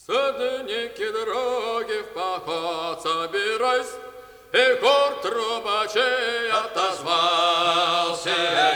Садники дороги в поход собираясь, и хор трубачей отозвался.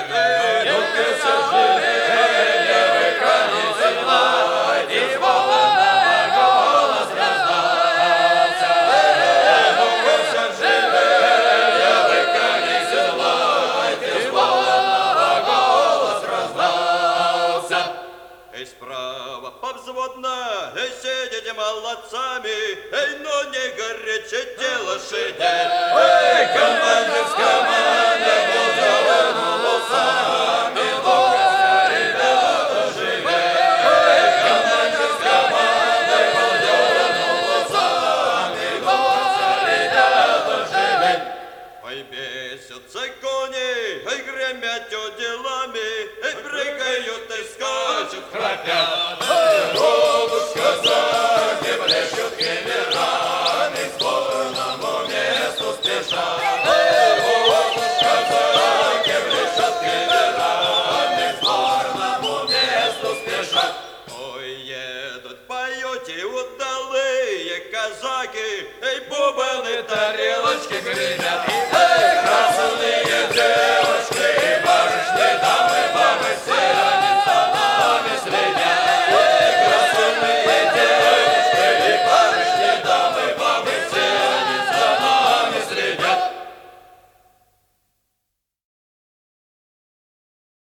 Справа повзводно, сидите молодцами, эй, но не горячите лошадей. Эй, командир с командой, ползёрнул усами, ну-ка, ребята, живей. Эй, командир с командой, ползёрнул усами, ну-ка, ребята, живей. Ой, бесятся кони, эй, гремят уделами, эй, прыгают и скачут, храпят. Будут казаки, блещут кемерами, к сборному месту спешат. Будут казаки, блещут кемерами, к сборному месту спешат. Ой, едут, поют и удалые казаки, эй, бубны, тарелочки гремят.